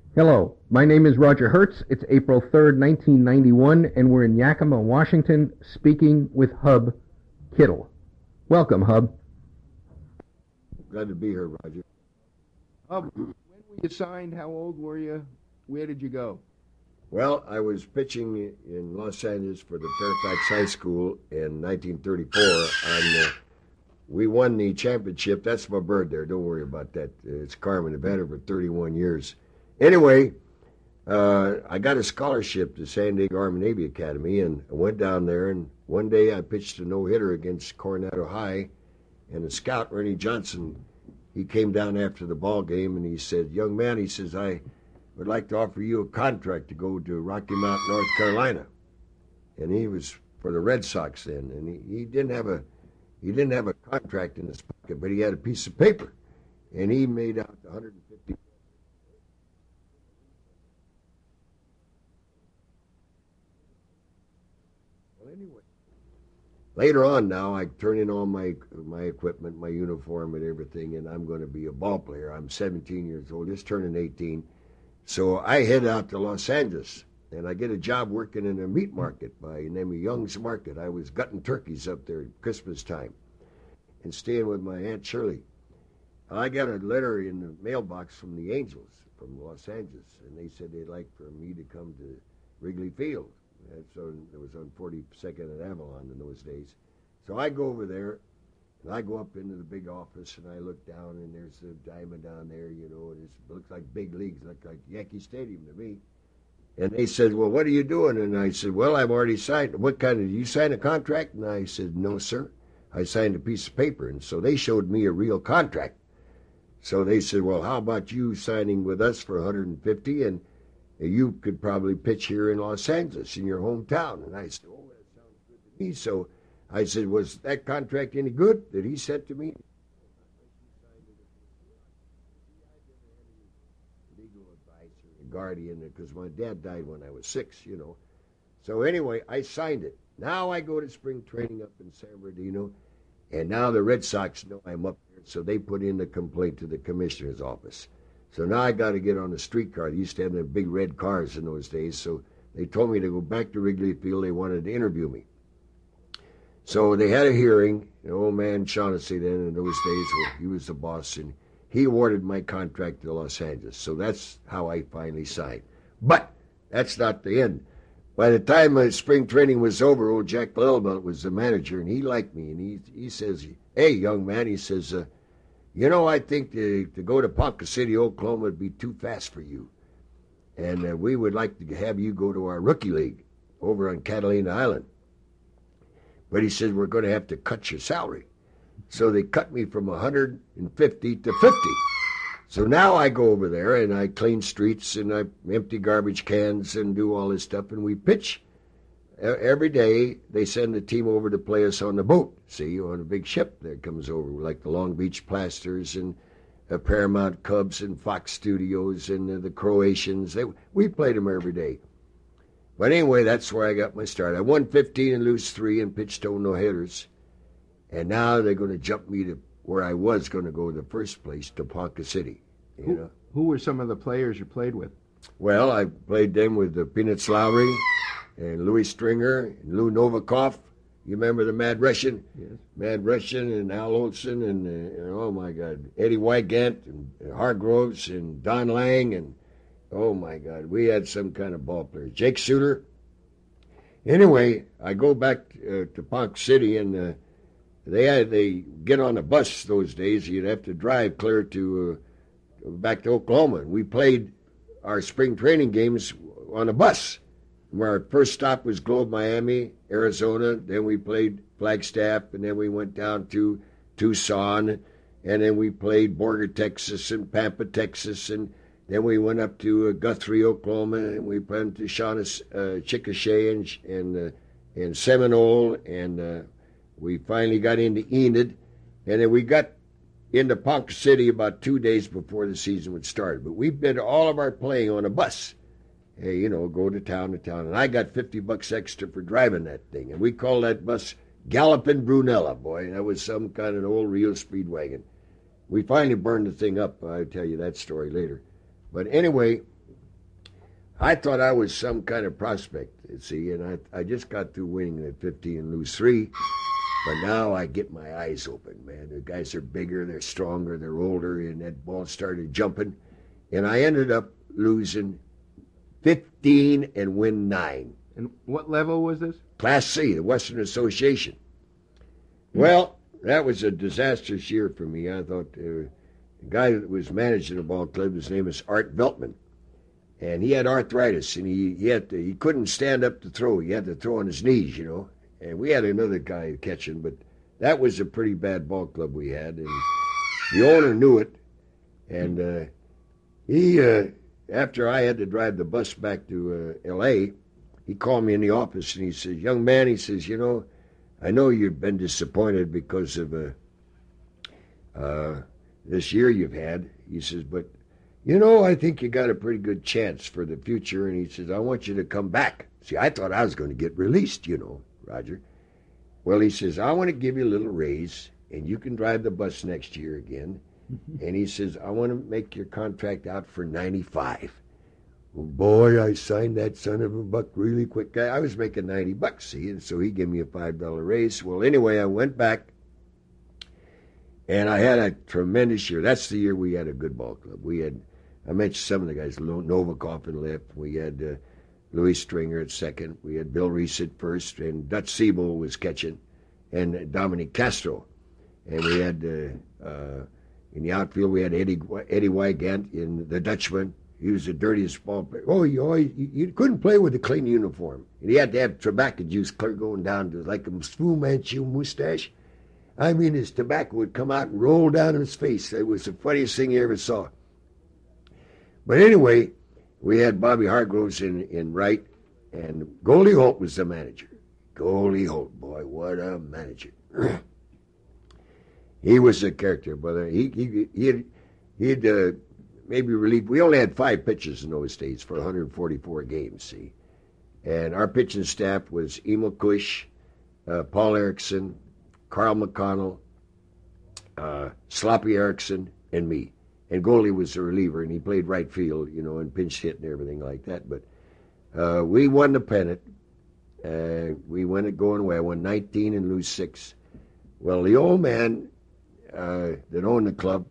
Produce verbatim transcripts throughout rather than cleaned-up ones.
Hello, my name is Roger Hertz. It's April third, nineteen ninety-one, and we're in Yakima, Washington, speaking with Hub Kittle. Welcome, Hub. Glad to be here, Roger. Hub, when were you signed? How old were you? Where did you go? Well, I was pitching in Los Angeles for the Fairfax High School in nineteen thirty-four. And, uh, we won the championship. That's my bird there. Don't worry about that. It's Carmen. I've had her for thirty-one years. Anyway, uh, I got a scholarship to San Diego Army Navy Academy, and I went down there, and one day I pitched a no-hitter against Coronado High, and the scout, Ernie Johnson, he came down after the ball game, and he said, young man, he says, I would like to offer you a contract to go to Rocky Mount, North Carolina. And he was for the Red Sox then, and he, he didn't have a he didn't have a contract in his pocket, but he had a piece of paper, and he made out one hundred fifty. Well, anyway, later on now, I turn in all my my equipment, my uniform, and everything, and I'm going to be a ball player. I'm seventeen years old, just turning eighteen. So I head out to Los Angeles, and I get a job working in a meat market by the name of Young's Market. I was gutting turkeys up there at Christmas time and staying with my Aunt Shirley. I got a letter in the mailbox from the Angels from Los Angeles, and they said they'd like for me to come to Wrigley Field. That's on, it was on forty-second and Avalon in those days. So I go over there, and I go up into the big office, and I look down, and there's the diamond down there, you know, and it looks like big leagues, look like Yankee Stadium to me. And they said, well, what are you doing? And I said, well, I've already signed. What kind of, did you sign a contract? And I said, no, sir. I signed a piece of paper. And so they showed me a real contract. So they said, well, how about you signing with us for one hundred fifty, and you could probably pitch here in Los Angeles, in your hometown. And I said, oh, that sounds good to me. So I said, was that contract any good that he said to me? Legal advice or a guardian, because my dad died when I was six, you know. So anyway, I signed it. Now I go to spring training up in San Bernardino, and now the Red Sox know I'm up there, so they put in the complaint to the commissioner's office. So now I got to get on a streetcar. They used to have the big red cars in those days, so they told me to go back to Wrigley Field. They wanted to interview me. So they had a hearing. The old man Shaughnessy then in those days, well, he was the boss, and he awarded my contract to Los Angeles. So that's how I finally signed. But that's not the end. By the time my spring training was over, old Jack Lillbelt was the manager, and he liked me. And he he says, hey, young man, he says, uh, you know, I think to, to go to Ponca City, Oklahoma would be too fast for you. And uh, we would like to have you go to our rookie league over on Catalina Island. But he said, we're going to have to cut your salary. So they cut me from one hundred fifty to fifty. So now I go over there and I clean streets and I empty garbage cans and do all this stuff, and we pitch. Every day they send a team over to play us on the boat, see, on a big ship that comes over, like the Long Beach Plasters and uh, Paramount Cubs and Fox Studios and uh, the Croatians. They, we played them every day. But anyway, that's where I got my start. I won fifteen and lose three and pitched no no-hitters. And now they're going to jump me to where I was going to go in the first place, to Ponca City. You who, know? Who were some of the players you played with? Well, I played them with the Peanuts Lowry and Louis Stringer and Lou Novikov. You remember the Mad Russian? Yes. Mad Russian and Al Olson and, uh, and oh, my God, Eddie Wygant and Hargroves and Don Lang and, oh, my God, we had some kind of ball players. Jake Suter. Anyway, I go back uh, to Ponca City, and uh, they had, they get on a bus those days. You'd have to drive clear to uh, back to Oklahoma. We played our spring training games on a bus. Where our first stop was Globe, Miami, Arizona. Then we played Flagstaff, and then we went down to Tucson, and then we played Borger, Texas, and Pampa, Texas, and then we went up to uh, Guthrie, Oklahoma, and we went to Shaughnessy, uh, Chickasha, and and, uh, and Seminole, and uh, we finally got into Enid, and then we got into Ponca City about two days before the season would start. But we did all of our playing on a bus. Hey, you know, go to town to town. And I got fifty bucks extra for driving that thing. And we called that bus Gallopin' Brunella, boy. That was some kind of an old real speed wagon. We finally burned the thing up. I'll tell you that story later. But anyway, I thought I was some kind of prospect, see, and I I just got through winning at fifty and lose three, but now I get my eyes open, man. The guys are bigger, they're stronger, they're older, and that ball started jumping, and I ended up losing fifteen and win nine. And what level was this? Class C, the Western Association. Well, that was a disastrous year for me. I thought uh, the guy that was managing the ball club, his name is Art Veltman, and he had arthritis, and he he, had to, he couldn't stand up to throw. He had to throw on his knees, you know. And we had another guy catching, but that was a pretty bad ball club we had, and the owner knew it, and uh, he, uh, after I had to drive the bus back to uh, L A, he called me in the office, and he says, young man, he says, you know, I know you've been disappointed because of uh, uh, this year you've had. He says, but, you know, I think you got a pretty good chance for the future. And he says, I want you to come back. See, I thought I was going to get released, you know, Roger. Well, he says, I want to give you a little raise, and you can drive the bus next year again. And he says, I want to make your contract out for ninety-five. Well, boy, I signed that son of a buck really quick. I was making ninety bucks, see, and so he gave me a five dollar raise. Well, anyway, I went back, and I had a tremendous year. That's the year we had a good ball club. We had, I mentioned some of the guys, Novikov in left. We had uh, Louis Stringer at second. We had Bill Reese at first, and Dutch Siebel was catching, and Dominic Castro. And we had, uh, uh, in the outfield, we had Eddie, Eddie Wygant in the Dutchman. He was the dirtiest ball player. Oh, you always, you, you couldn't play with a clean uniform. And he had to have tobacco juice clear going down to like a Fu Manchu mustache. I mean, his tobacco would come out and roll down his face. It was the funniest thing you ever saw. But anyway, we had Bobby Hargroves in, in right, and Goldie Holt was the manager. Goldie Holt, boy, what a manager. He was a character, brother. He, he, he'd, he'd uh, maybe relieve. We only had five pitchers in those days for one hundred forty-four games, see. And our pitching staff was Emil Cush, uh, Paul Erickson, Carl McConnell, uh, Sloppy Erickson, and me. And Goldie was the reliever, and he played right field, you know, and pinch hit and everything like that. But uh, we won the pennant. Uh, we went it going away. I won nineteen and lose six. Well, the old man uh, that owned the club,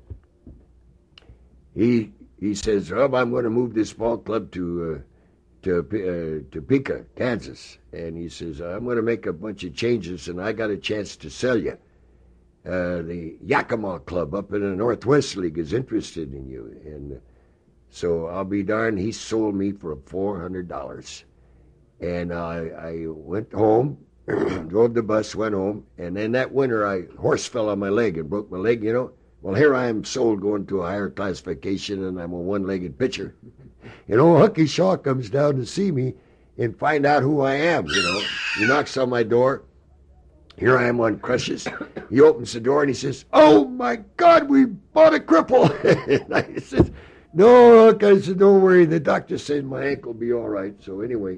he he says, "Rob, I'm going to move this ball club to uh, to uh, Topeka, Kansas." And he says, "I'm going to make a bunch of changes, and I got a chance to sell you. Uh, the Yakima Club up in the Northwest League is interested in you." And so I'll be darned, he sold me for four hundred dollars. And I, I went home, drove the bus, went home, and then that winter I horse fell on my leg and broke my leg, you know. Well, here I am sold going to a higher classification, and I'm a one-legged pitcher. And old Hucky Shaw comes down to see me and find out who I am, you know. He knocks on my door. Here I am on crutches. He opens the door and he says, "Oh, my God, we bought a cripple." And I said, "No, Huck," I said, "don't worry. The doctor said my ankle will be all right." So anyway,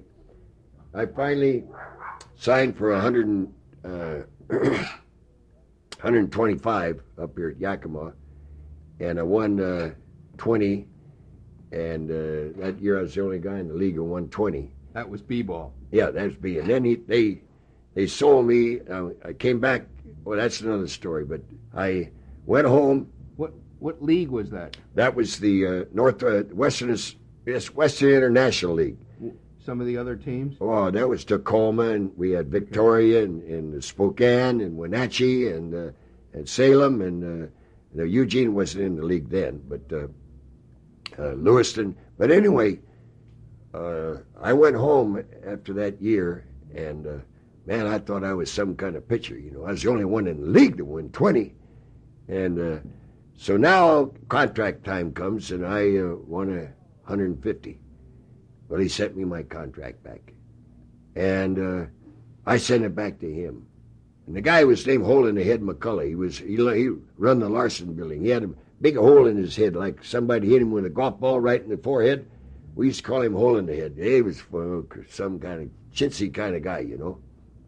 I finally signed for one hundred, uh, one hundred twenty-five up here at Yakima, and I won uh, twenty, and uh, that year I was the only guy in the league who won twenty. That was B-ball. Yeah, that was B. And then he, they they sold me. Uh, I came back. Well, that's another story, but I went home. What what league was that? That was the uh, North uh, Western, yes, Western International League. Some of the other teams? Oh, that was Tacoma, and we had Victoria, and, and Spokane, and Wenatchee, and uh, and Salem, and uh, you know, Eugene wasn't in the league then, but uh, uh, Lewiston. But anyway, uh, I went home after that year, and uh, man, I thought I was some kind of pitcher. You know, I was the only one in the league to win twenty, and uh, so now contract time comes, and I uh, won a one hundred fifty. Well, he sent me my contract back, and uh, I sent it back to him. And the guy was named Hole in the Head McCullough. He was he, he run the Larson building. He had a big hole in his head, like somebody hit him with a golf ball right in the forehead. We used to call him Hole in the Head. He was uh, some kind of chintzy kind of guy, you know.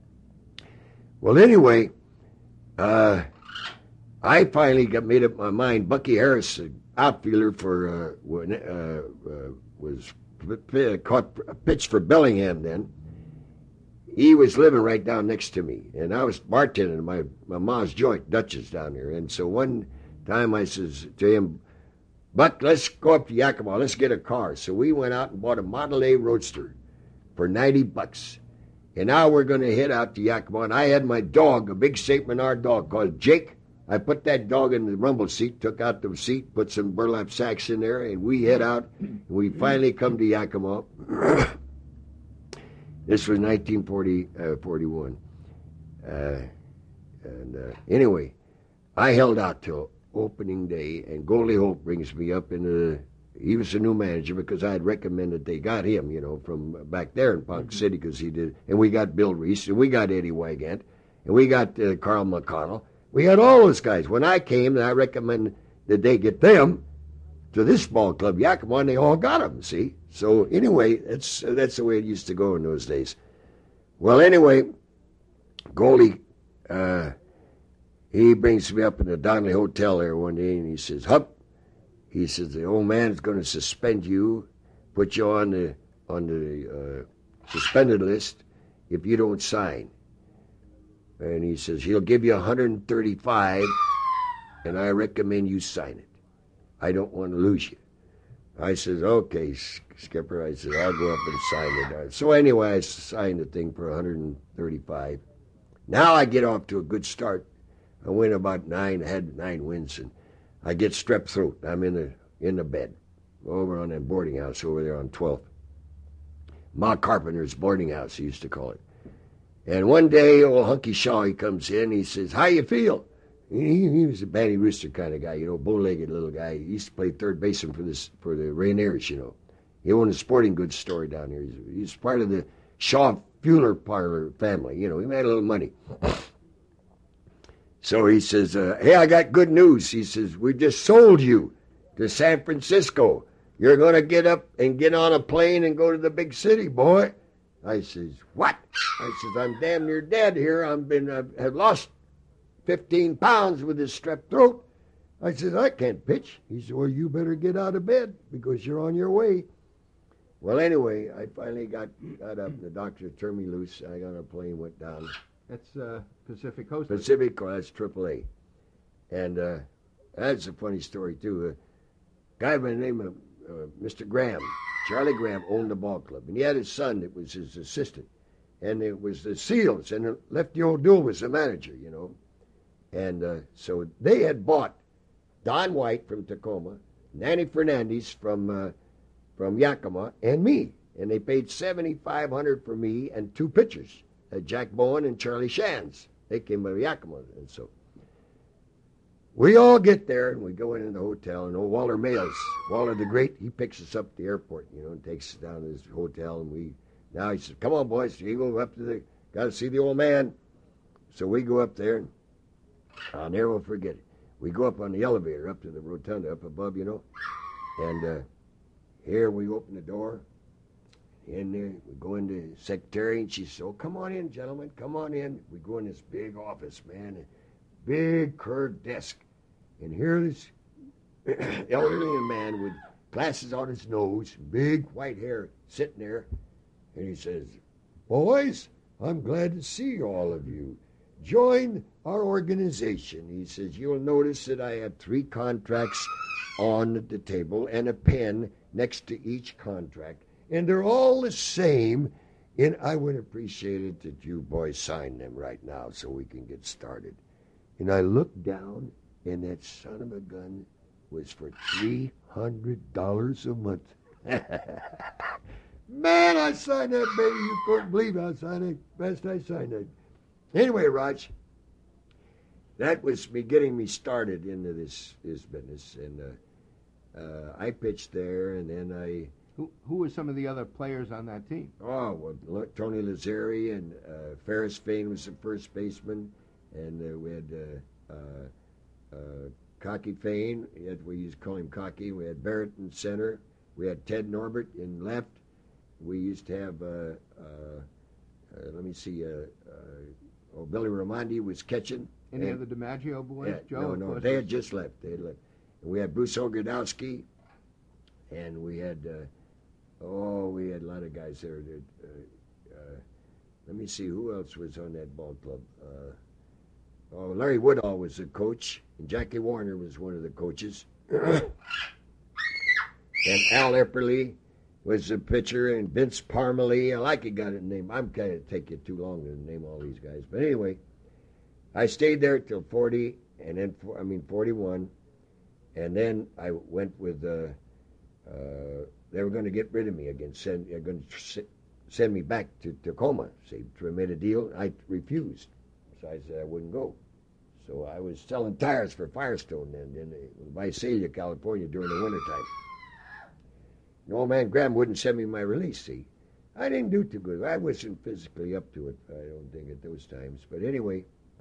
Well, anyway, uh, I finally got made up my mind. Bucky Harris, the outfielder for uh, uh, uh, was p- p- caught a pitch for Bellingham then. He was living right down next to me, and I was bartending at my, my mom's joint, Dutch's, down there. And so one time I says to him, Buck, let's go up to Yakima. Let's get a car. So we went out and bought a Model A Roadster for ninety bucks. And now we're going to head out to Yakima. And I had my dog, a big Saint Bernard dog called Jake. I put that dog in the rumble seat, took out the seat, put some burlap sacks in there, and we head out. And we finally come to Yakima. This was nineteen forty-one. Uh, and uh, anyway, I held out till opening day, and Goldie Hope brings me up into the, he was the new manager because I had recommended they got him, you know, from back there in Ponca mm-hmm. City because he did. And we got Bill Reese, and we got Eddie Wygant, and we got uh, Carl McConnell. We had all those guys. When I came, and I recommended that they get them to this ball club, Yakima, and they all got them, see? So anyway, that's, that's the way it used to go in those days. Well, anyway, Goldie, uh, he brings me up in the Donnelly Hotel there one day, and he says, Hup, he says, the old man's going to suspend you, put you on the on the uh, suspended list if you don't sign. And he says, he'll give you one hundred thirty-five, and I recommend you sign it. I don't want to lose you. I says, okay, Skipper. I said, I'll go up and sign it. So anyway, I signed the thing for one hundred thirty-five. Now I get off to a good start. I win about nine, had nine wins, and I get strep throat. I'm in the in the bed over on that boarding house over there on twelfth. Ma Carpenter's boarding house, he used to call it. And one day, old Hunky Shaw, he comes in, he says, how you feel? He, he was a Banny Rooster kind of guy, you know, bow-legged little guy. He used to play third baseman for this for the Rainiers, you know. He owned a sporting goods store down here. He's, he's part of the Shaw Fuller Parlor family, you know. He made a little money. So he says, uh, hey, I got good news. He says, we just sold you to San Francisco. You're going to get up and get on a plane and go to the big city, boy. I says, what? I says, I'm damn near dead here. I've been, I've, I've lost fifteen pounds with this strep throat. I says, I can't pitch. He said, well, you better get out of bed because you're on your way. Well, anyway, I finally got, got up. The doctor turned me loose. I got on a plane, went down. That's uh, Pacific Coast. Pacific Coast, that's triple A. And uh, that's a funny story, too. A guy by the name of uh, Mister Graham, Charlie Graham, owned the ball club. And he had his son that was his assistant. And it was the Seals, and Lefty O'Doul was the manager, you know. And uh, so they had bought Don White from Tacoma, Nanny Fernandez from uh, from Yakima, and me. And they paid seventy-five hundred dollars for me and two pitchers, uh, Jack Bowen and Charlie Shands. They came by Yakima. And so we all get there, and we go into the hotel, and old Walter Mayles, Walter the Great, he picks us up at the airport, you know, and takes us down to his hotel. And we, now he says, come on, boys, you go up to the, got to see the old man. So we go up there, and I'll never forget it. We go up on the elevator up to the rotunda up above, you know, and uh, here we open the door. In there, we go into the secretary, and she says, oh, come on in, gentlemen, come on in. We go in this big office, man, a big curved desk. And here this elderly man with glasses on his nose, big white hair, sitting there, and he says, boys, I'm glad to see all of you. Join our organization. He says, you'll notice that I have three contracts on the table and a pen next to each contract. And they're all the same. And I would appreciate it that you boys sign them right now so we can get started. And I looked down, and that son of a gun was for three hundred dollars a month. Man, I signed that, baby. You couldn't believe I signed it. Best I signed it. Anyway, Raj, that was me getting me started into this, this business. And uh, uh, I pitched there, and then I... Who who were some of the other players on that team? Oh, well, look, Tony Lazzeri and uh, Ferris Fain was the first baseman. And uh, we had uh, uh, uh, Cocky Fain. We used to call him Cocky. We had Barrett in center. We had Ted Norbert in left. We used to have, uh, uh, uh, let me see, uh, uh, oh, Billy Raimondi was catching. Any and, of the DiMaggio boys? Yeah, Joe, no, no, they had just left. They had left. And we had Bruce Ogrodowski, and we had Oh, we had a lot of guys there. That, uh, uh, let me see, who else was on that ball club? Uh, oh, Larry Woodall was the coach, and Jackie Warner was one of the coaches. And Al Epperly was the pitcher, and Vince Parmalee. I like it got a name. I'm kind of take you too long to name all these guys. But anyway, I stayed there till forty, and then, I mean, forty-one. And then I went with, uh, uh, they were going to get rid of me again. Send, they're going to send me back to Tacoma. See, to made a deal. I refused. So I said I wouldn't go. So I was selling tires for Firestone then in Visalia, California during the wintertime. And old man Graham wouldn't send me my release, see. I didn't do too good. I wasn't physically up to it, I don't think, at those times. But anyway,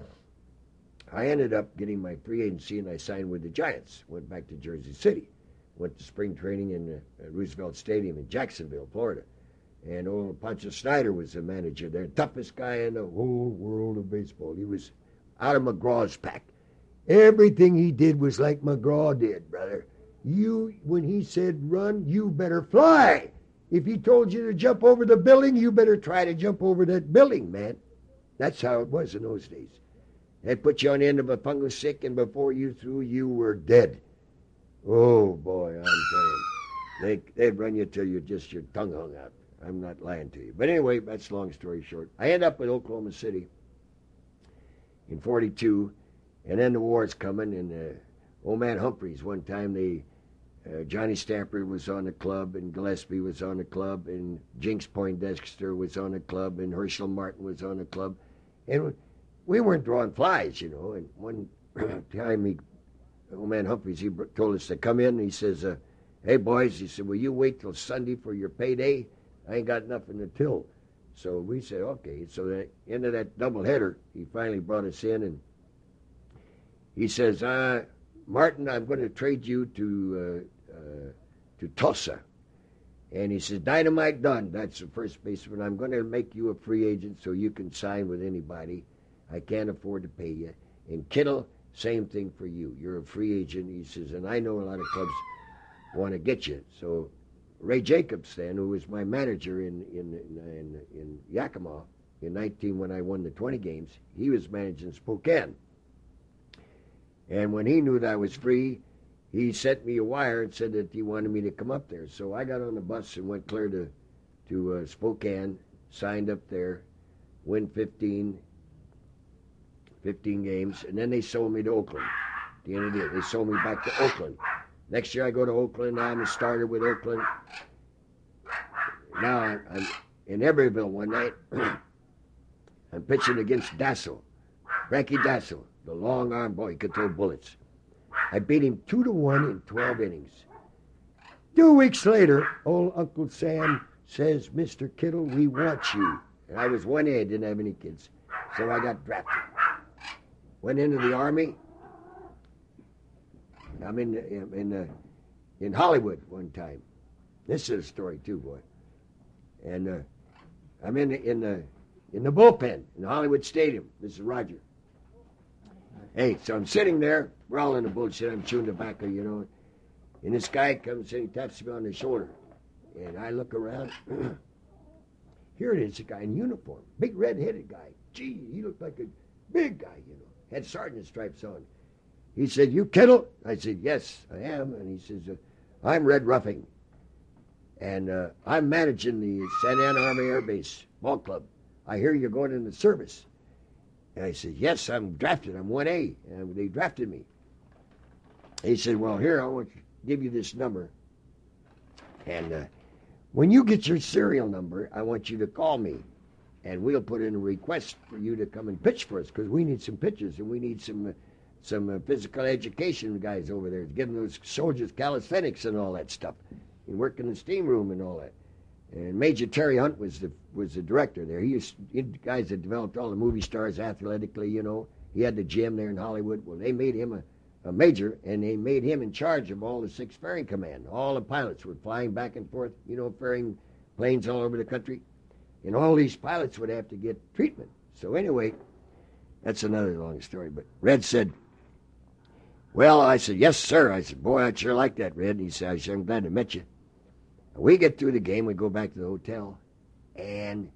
I ended up getting my free agency, and I signed with the Giants. Went back to Jersey City. Went to spring training in uh, Roosevelt Stadium in Jacksonville, Florida. And old Pancho Snyder was the manager there. Toughest guy in the whole world of baseball. He was out of McGraw's pack. Everything he did was like McGraw did, brother. You, when he said run, you better fly. If he told you to jump over the building, you better try to jump over that building, man. That's how it was in those days. They'd put you on the end of a fungus stick, and before you threw, you were dead. Oh, boy, I'm telling you. They, they'd run you till you just your tongue hung out. I'm not lying to you. But anyway, that's long story short. I end up with Oklahoma City in forty-two, and then the war's coming, and uh, old man Humphreys, one time, they, uh, Johnny Stamper was on the club, and Gillespie was on the club, and Jinx Poindexter was on the club, and Herschel Martin was on the club. And we weren't drawing flies, you know. And one time, he, old man Humphreys, he told us to come in, and he says, uh, hey, boys, he said, will you wait till Sunday for your payday? I ain't got nothing to till. So we said, okay. So at the end of that doubleheader, he finally brought us in, and he says, uh, Martin, I'm going to trade you to uh, uh, to Tulsa. And he says, Dynamite Dunn, that's the first baseman, I'm going to make you a free agent so you can sign with anybody. I can't afford to pay you. And Kittle, same thing for you. You're a free agent. He says, and I know a lot of clubs want to get you. So Ray Jacobs then, who was my manager in in in, in, in Yakima in nineteen when I won the twenty games, he was managing Spokane. And when he knew that I was free, he sent me a wire and said that he wanted me to come up there. So I got on the bus and went clear to to uh, Spokane, signed up there, win fifteen, fifteen games, and then they sold me to Oakland. At the end of the year, they sold me back to Oakland. Next year I go to Oakland. I'm a starter with Oakland. Now I'm, I'm in Emeryville one night. I'm pitching against Dassel, Frankie Dassel, the long arm boy. He could throw bullets. I beat him two to one in twelve innings. Two weeks later, old Uncle Sam says, Mister Kittle, we want you. And I was one A, didn't have any kids, so I got drafted. Went into the Army. I'm in in uh, in Hollywood one time. This is a story too, boy. And uh, I'm in the, in the in the bullpen in the Hollywood Stadium. This is Roger. Hey, so I'm sitting there. We're all in the bullshit. I'm chewing tobacco, you know. And this guy comes in, he taps me on the shoulder, and I look around. Here it is, a guy in uniform, big red-headed guy. Gee, he looked like a big guy, you know. Had sergeant stripes on. He said, you Kittle? I said, yes, I am. And he says, uh, I'm Red Ruffing. And uh, I'm managing the Santa Ana Army Air Base ball club. I hear you're going into service. And I said, yes, I'm drafted. I'm one A. And they drafted me. He said, well, here, I want to give you this number. And uh, when you get your serial number, I want you to call me. And we'll put in a request for you to come and pitch for us, because we need some pitchers, and we need some... Uh, some uh, physical education guys over there, giving those soldiers calisthenics and all that stuff, and work in the steam room and all that. And Major Terry Hunt was the was the director there. He was he, the guys that developed all the movie stars athletically, you know. He had the gym there in Hollywood. Well, they made him a, a major, and they made him in charge of all the Sixth Ferrying Command. All the pilots were flying back and forth, you know, ferrying planes all over the country. And all these pilots would have to get treatment. So anyway, that's another long story. But Red said, well, I said, yes, sir. I said, boy, I'd sure like that, Red. And he said, I said, I'm glad I met you. We get through the game, we go back to the hotel, and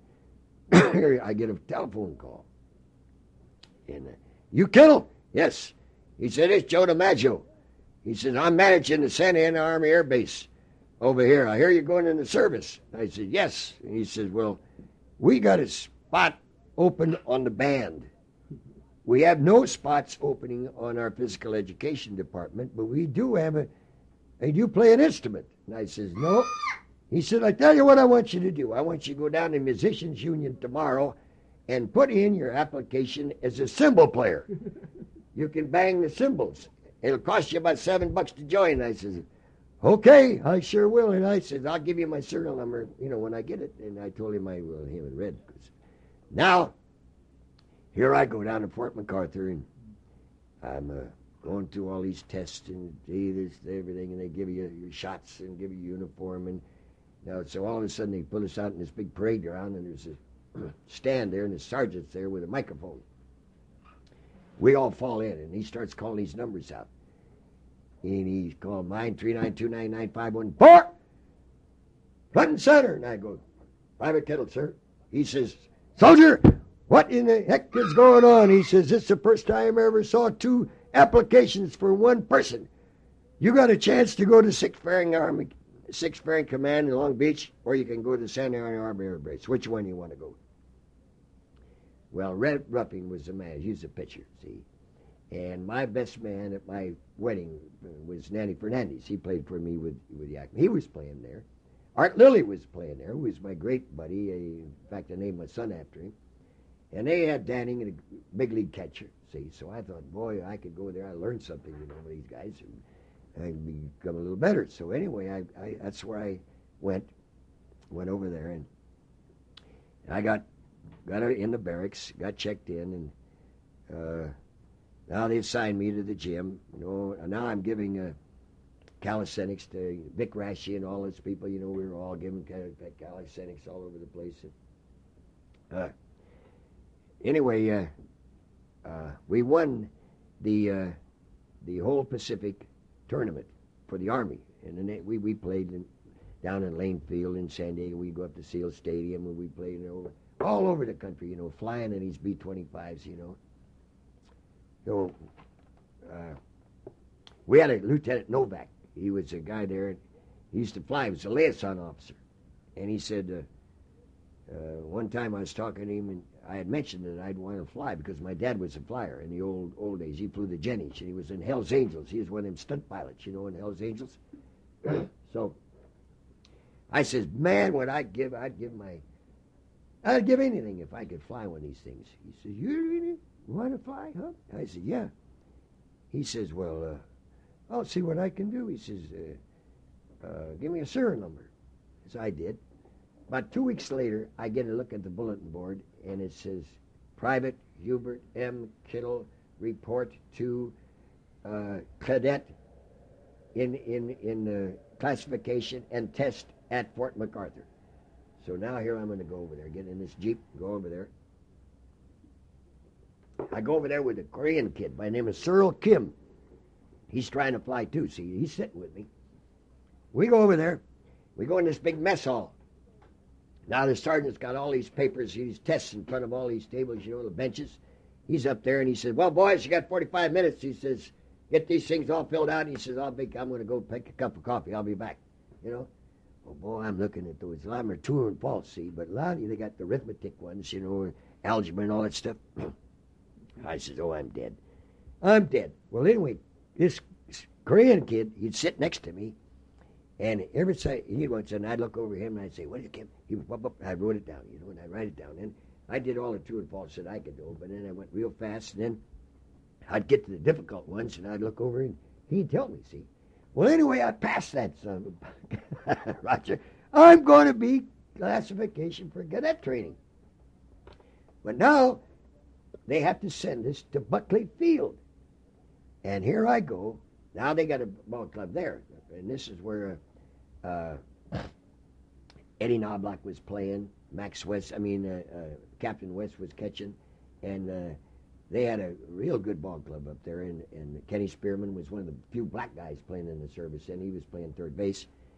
I get a telephone call. And, uh, you Kittle? Yes. He said, it's Joe DiMaggio. He said, I'm managing the Santa Ana Army Air Base over here. I hear you're going into service. I said, yes. And he said, well, we got a spot open on the band. We have no spots opening on our physical education department, but we do have a, and you play an instrument. And I says, no. He said, I tell you what I want you to do. I want you to go down to Musicians Union tomorrow and put in your application as a cymbal player. You can bang the cymbals. It'll cost you about seven bucks to join. I says, okay, I sure will. And I said, I'll give you my serial number, you know, when I get it. And I told him I will him in red. Now, here I go down to Fort MacArthur, and I'm uh, going through all these tests and this, everything, and they give you your shots and give you uniform. And now, so all of a sudden they put us out in this big parade ground, and there's a stand there, and the sergeant's there with a microphone. We all fall in, and he starts calling these numbers out. And he called mine, three nine two nine nine five one four, front and center. And I go, Private Kittle, sir. He says, soldier, what in the heck is going on? He says, it's the first time I ever saw two applications for one person. You got a chance to go to sixth Fairing Army, sixth Fairing Command in Long Beach, or you can go to Santa Ana Army Air Base. Which one do you want to go? Well, Red Ruffing was the man. He was the pitcher, see. And my best man at my wedding was Nanny Fernandez. He played for me with, with Yakima. He was playing there. Art Lilly was playing there, who was my great buddy. In fact, I named my son after him. And they had Danning and a big league catcher, see. So I thought, boy, I could go there. I learned something, you know, with these guys. And I'd become a little better. So anyway, I, I that's where I went. Went over there, and I got got in the barracks, got checked in, and uh, now they assigned me to the gym. You know, and now I'm giving uh, calisthenics to Vic Rashi and all those people. You know, we were all giving calisthenics all over the place. And, uh, anyway, uh, uh, we won the uh, the whole Pacific tournament for the Army, and then we we played in, down in Lane Field in San Diego. We go up to Seal Stadium, and we played, you know, all over the country, you know, flying in these B twenty-fives, you know. So uh, we had a Lieutenant Novak. He was a guy there. He used to fly. He was a liaison officer. And he said, uh, uh, one time I was talking to him, and I had mentioned that I'd want to fly because my dad was a flyer in the old old days. He flew the Jennies, and he was in Hell's Angels. He was one of them stunt pilots, you know, in Hell's Angels. So I says, man, what I'd give, I'd give my, I'd give anything if I could fly one of these things. He says, you really want to fly, huh? I said, yeah. He says, well, uh, I'll see what I can do. He says, uh, uh, give me a serial number. So I did. About two weeks later, I get a look at the bulletin board, and it says, Private Hubert M. Kittle, report to uh, cadet in in in uh, classification and test at Fort MacArthur. So now here I'm going to go over there, get in this Jeep, go over there. I go over there with a Korean kid by the name of Cyril Kim. He's trying to fly too, see, he's sitting with me. We go over there. We go in this big mess hall. Now the sergeant's got all these papers, these tests in front of all these tables, you know, the benches. He's up there, and he says, well, boys, you got forty-five minutes. He says, get these things all filled out. He says, I'll be, I'm going to go pick a cup of coffee. I'll be back, you know. Oh, boy, I'm looking at those. A lot of them are true and false, see, but a lot of you, they got the arithmetic ones, you know, algebra and all that stuff. I says, oh, I'm dead. I'm dead. Well, anyway, this Korean kid, he'd sit next to me, and every time he once, and I'd look over him, and I'd say, what is it, Kim? He would, whoop, whoop, I wrote it down, you know, and I'd write it down. And I did all the true and false that I could do, but then I went real fast, and then I'd get to the difficult ones, and I'd look over, and he'd tell me, see. Well, anyway, I passed that son of a Roger. I'm going to be classification for cadet training. But now they have to send us to Buckley Field. And here I go. Now they got a ball club there. And this is where uh, uh, Eddie Knobloch was playing. Max West, I mean, uh, uh, Captain West was catching. And uh, they had a real good ball club up there, and, and Kenny Spearman was one of the few black guys playing in the service, and he was playing third base.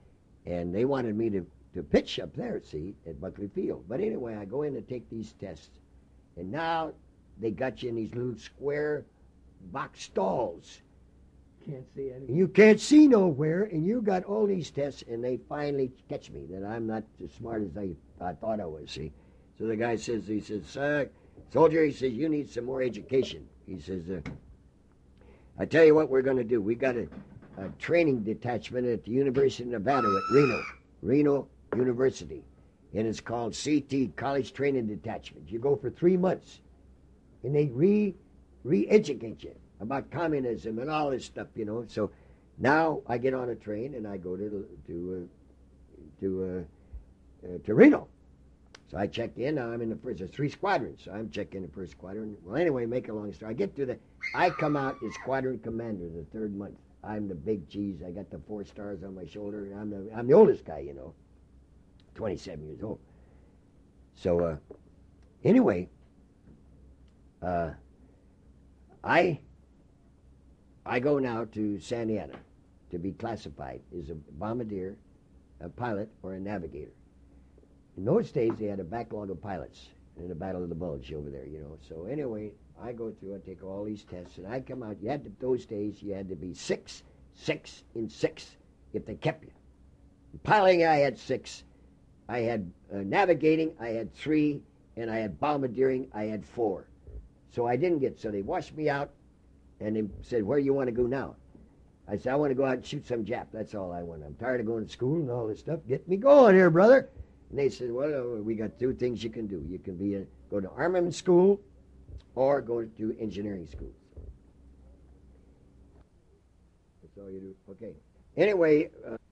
And they wanted me to, to pitch up there, see, at Buckley Field. But anyway, I go in to take these tests, and now they got you in these little square box stalls. Can't see anything. And you can't see nowhere, and you got all these tests, and they finally catch me that I'm not as smart as I, I thought I was, see. So the guy says, he says, uh, soldier, he says, you need some more education. He says, uh, I tell you what we're going to do. We got a, a training detachment at the University of Nevada at Reno, Reno University, and it's called C T, College Training Detachment. You go for three months, and they re re-educate you about communism and all this stuff, you know. So now I get on a train and I go to to uh, to uh, uh, to Reno. So I check in. Now I'm in the first. There's three squadrons. So I'm checking the first squadron. Well, anyway, make a long story. I get to the. I come out as squadron commander the third month. I'm the big cheese. I got the four stars on my shoulder. And I'm the I'm the oldest guy, you know. twenty-seven years old. So uh, anyway, uh, I I go now to Santa Ana to be classified as a bombardier, a pilot, or a navigator. In those days, they had a backlog of pilots in the Battle of the Bulge over there, you know. So anyway, I go through, I take all these tests, and I come out. You had to, those days, you had to be six, six, and six if they kept you. In piloting, I had six. I had uh, navigating, I had three, and I had bombardiering, I had four. So I didn't get, so they washed me out, and they said, where do you want to go now? I said, I want to go out and shoot some Jap. That's all I want. I'm tired of going to school and all this stuff. Get me going here, brother. And they said, well, uh, we got two things you can do. You can be a, go to armament school or go to engineering school. That's all you do. Okay. Anyway, uh,